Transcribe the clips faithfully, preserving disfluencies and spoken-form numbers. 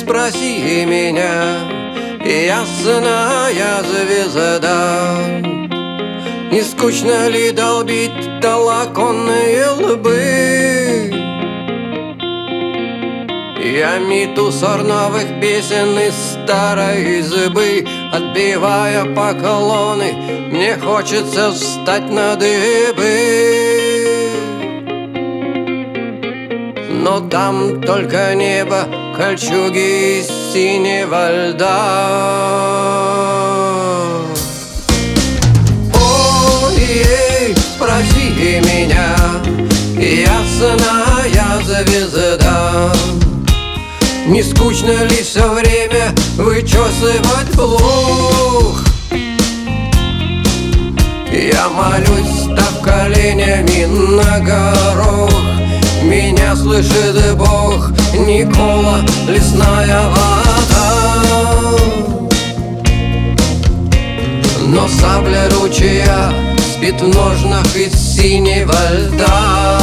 спроси меня, ясная звезда, не скучно ли долбить толоконные лбы? Я мету сор новых песен из старой избы, отбивая поклоны, мне хочется встать на дыбы. Но там только небо, кольчуги из синего льда. Ой, спроси меня, ясная звезда, не скучно ли все время вычесывать плуг? Я молюсь, став коленями на горох, меня слышит Бог, Никола, лесная вода. Но сабля ручья спит в ножнах из синего льда.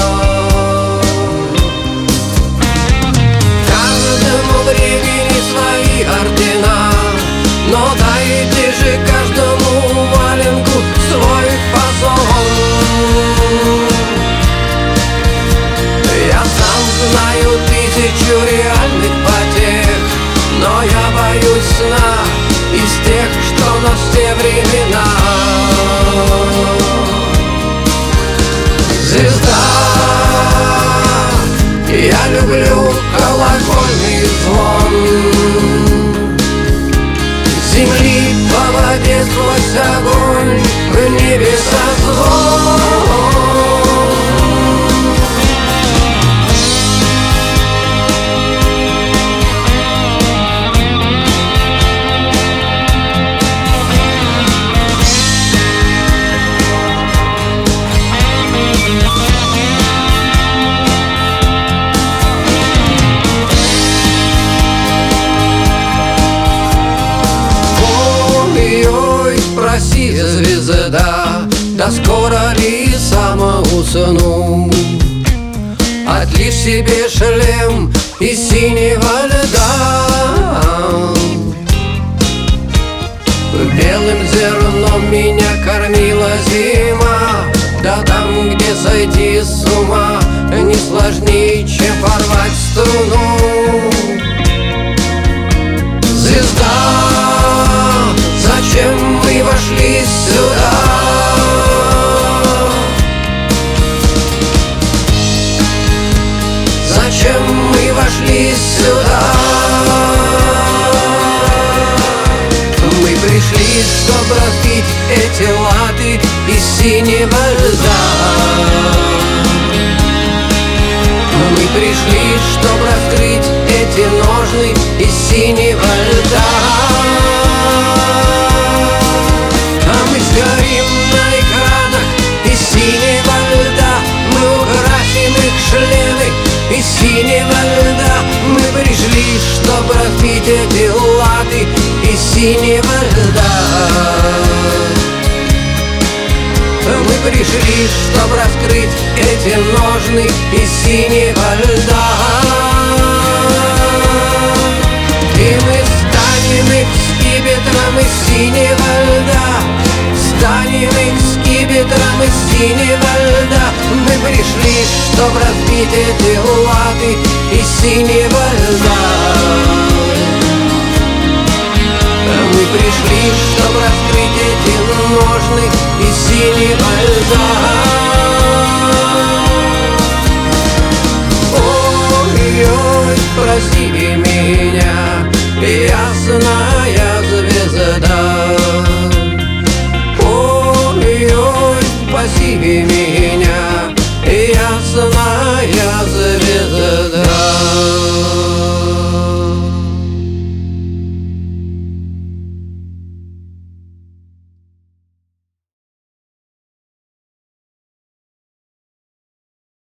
Каждому времени свои ордена, но дайте же каждому валенку свой фасон. Я сам знаю тысячу реальных потех, но я боюсь сна из тех, что на все времена. Звезда, я люблю колокольный звон, земли по воде сквозь огонь, в небеса звон. Спроси, звезда, да скоро ли сама усну? Отлишь себе шлем из синего льда. Белым зерном меня кормила зима, да там, где сойти с ума, не сложнее, чем порвать струну. Звезда, зачем мы вошли сюда? Зачем мы вошли сюда? Мы пришли, чтобы разбить эти латы из синего льда. Мы пришли, чтобы раскрыть эти ножны из синего льда. Горим на экранах из синего льда, мы украсим их шлемы из синего льда. Мы пришли, чтобы разбить эти латы из синего льда. Мы пришли, чтобы раскрыть эти ножны из синего льда. И мы станем их скипетром из синего льда, станем их скипетром из синего льда. Мы пришли, чтоб разбить эти латы из синего льда. Мы пришли, чтоб раскрыть эти ножны из синего льда. Ой-ой, прости меня, ясная